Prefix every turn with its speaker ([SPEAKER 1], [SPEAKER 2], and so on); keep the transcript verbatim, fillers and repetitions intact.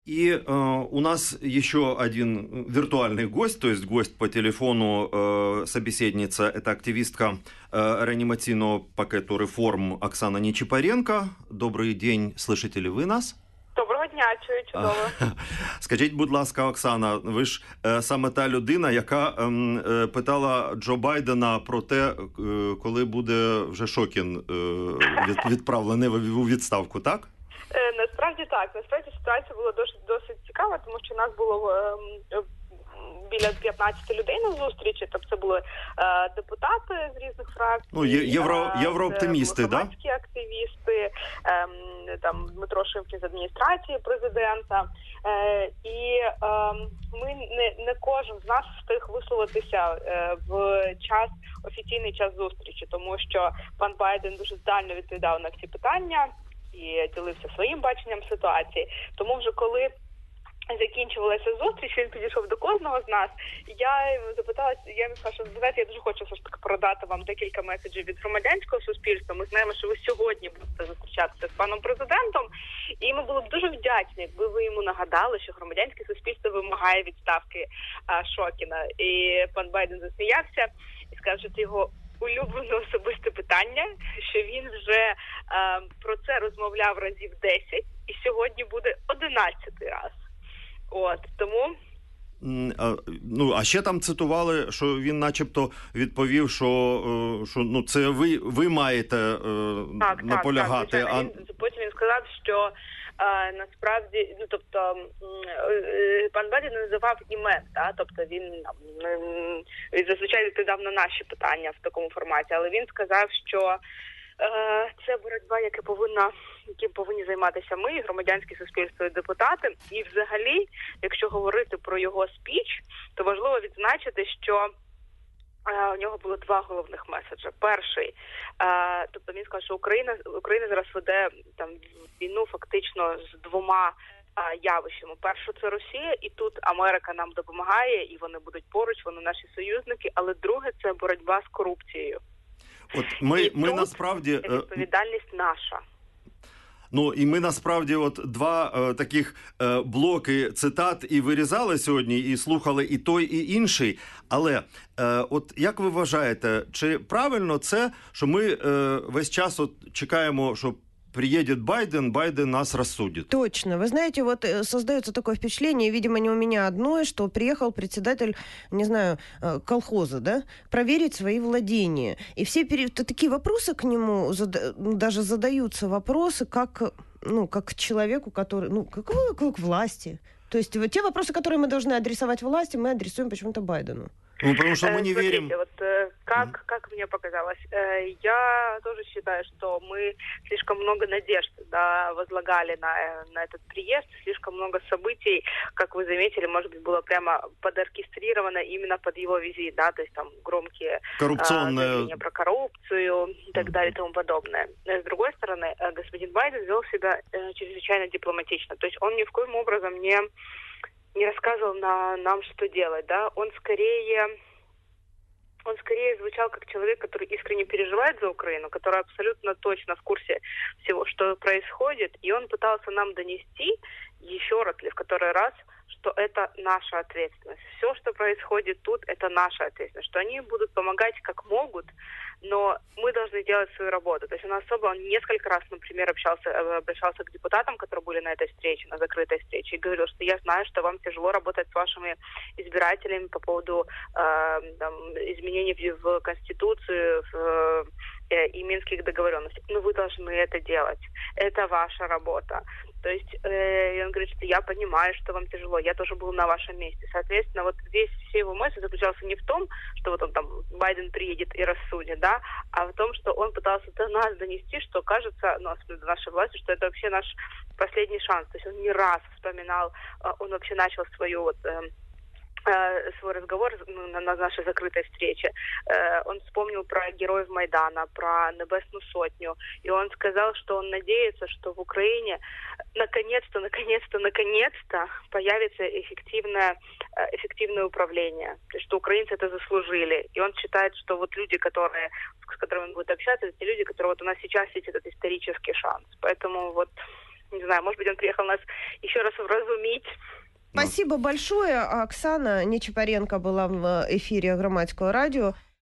[SPEAKER 1] И э, у нас еще один виртуальный гость, то есть гость по телефону, э, собеседница, это активистка э, реанимаційного пакету реформ Оксана Нечипоренко. Добрий день, слышите ли ви нас?
[SPEAKER 2] Доброго дня, чую чудово.
[SPEAKER 1] Скажіть, будь ласка, Оксана, ви ж е, саме та людина, яка е, питала Джо Байдена про те, е, коли буде вже Шокін е, від, відправлений у відставку, так?
[SPEAKER 2] Е, насправді так. Насправді ситуація була досить, досить цікава, тому що у нас було е, біля п'ятнадцяти людей на зустрічі, тобто це були е, депутати з різних фракцій,
[SPEAKER 1] ну, євро, єврооптимісти,
[SPEAKER 2] так? Громадські да? активісти, е, там Дмитро Шимкін з адміністрації президента. Е, і е, ми не, не кожен з нас встиг висловитися е, в час, офіційний час зустрічі, тому що пан Байден дуже здально відповідав на всі питання і ділився своїм баченням ситуації. Тому вже коли закінчувалася зустріч, він підійшов до кожного з нас, і я йому запиталася, я йому сказала, що, знаєте, я дуже хочу все ж таки продати вам декілька меседжів від громадянського суспільства. Ми знаємо, що ви сьогодні будете зустрічатися з паном президентом, і ми були б дуже вдячні, якби ви йому нагадали, що громадянське суспільство вимагає відставки а, Шокіна. І пан Байден засміявся і сказав, що це його улюблене особисте питання, що він вже е, про це розмовляв разів десять, і сьогодні буде одинадцятий раз. От, тому...
[SPEAKER 1] А, ну, а ще там цитували, що він начебто відповів, що, що ну, це ви, ви маєте е,
[SPEAKER 2] так,
[SPEAKER 1] наполягати.
[SPEAKER 2] Так, так, а... він, потім він сказав, що е, насправді, ну, тобто, е, пан Байден не називав імен, та? Тобто він, е, він зазвичай відповідав на наші питання в такому форматі, але він сказав, що це боротьба, яка повинна, яким повинні займатися ми, громадянське суспільство і депутати. І взагалі, якщо говорити про його спіч, то важливо відзначити, що у нього було два головних меседжі. Перший, тобто він сказав, що Україна, Україна зараз веде там війну фактично з двома явищами. Перше, це Росія, і тут Америка нам допомагає, і вони будуть поруч, вони наші союзники. Але друге, це боротьба з корупцією.
[SPEAKER 1] От ми,
[SPEAKER 2] і
[SPEAKER 1] ми
[SPEAKER 2] тут
[SPEAKER 1] насправді
[SPEAKER 2] відповідальність наша.
[SPEAKER 1] Ну, і ми насправді от два е, таких е, блоки цитат і вирізали сьогодні, і слухали і той, і інший. Але е, от як ви вважаєте, чи правильно це, що ми е, весь час от чекаємо, що приедет Байден, Байден нас рассудит?
[SPEAKER 3] Точно. Вы знаете, вот создается такое впечатление, видимо, не у меня одной, что приехал председатель, не знаю, колхоза, да, проверить свои владения. И все пере... такие вопросы к нему, зада... даже задаются вопросы, как, ну, как к человеку, который, ну, как, как к власти. То есть вот те вопросы, которые мы должны адресовать власти, мы адресуем почему-то Байдену.
[SPEAKER 1] Ну, потому что мы не
[SPEAKER 2] Смотрите,
[SPEAKER 1] верим.
[SPEAKER 2] Вот как, mm-hmm. как мне показалось, я тоже считаю, что мы слишком много надежд, да, возлагали на, на этот приезд, слишком много событий, как вы заметили, может быть, было прямо подоркестрировано именно под его визит, да, то есть там громкие
[SPEAKER 1] коррупционные
[SPEAKER 2] заявления про коррупцию и так далее и тому подобное. С другой стороны, господин Байден вел себя чрезвычайно дипломатично, то есть он ни в коем образом не не рассказывал на, нам, что делать, да, он скорее, он скорее звучал как человек, который искренне переживает за Украину, который абсолютно точно в курсе всего, что происходит, и он пытался нам донести еще раз, или в который раз, что это наша ответственность. Все, что происходит тут, это наша ответственность, что они будут помогать как могут, но мы должны делать свою работу. То есть он особо, он несколько раз, например, общался, обращался к депутатам, которые были на этой встрече, на закрытой встрече, и говорил, что я знаю, что вам тяжело работать с вашими избирателями по поводу э, там, изменений в, в Конституцию в, э, и Минских договоренностей. Но вы должны это делать. Это ваша работа. То есть э, он говорит, что я понимаю, что вам тяжело, я тоже был на вашем месте. Соответственно, вот весь все его мысли заключался не в том, что вот он там, Байден приедет и рассудит, да, а в том, что он пытался до нас донести, что кажется, ну, до нашей власти, что это вообще наш последний шанс. То есть он не раз вспоминал, он вообще начал свою вот... Э, свой разговор на нашей закрытой встрече. Он вспомнил про героев Майдана, про Небесную Сотню, и он сказал, что он надеется, что в Украине наконец-то, наконец-то, наконец-то появится эффективное, эффективное управление, то есть, что украинцы это заслужили. И он считает, что вот люди, которые, с которыми он будет общаться, это те люди, которые вот у нас сейчас есть этот исторический шанс. Поэтому вот не знаю, может быть, он приехал нас еще раз вразумить.
[SPEAKER 3] Спасибо большое. Оксана Нечапаренко была в эфире Громадского радио.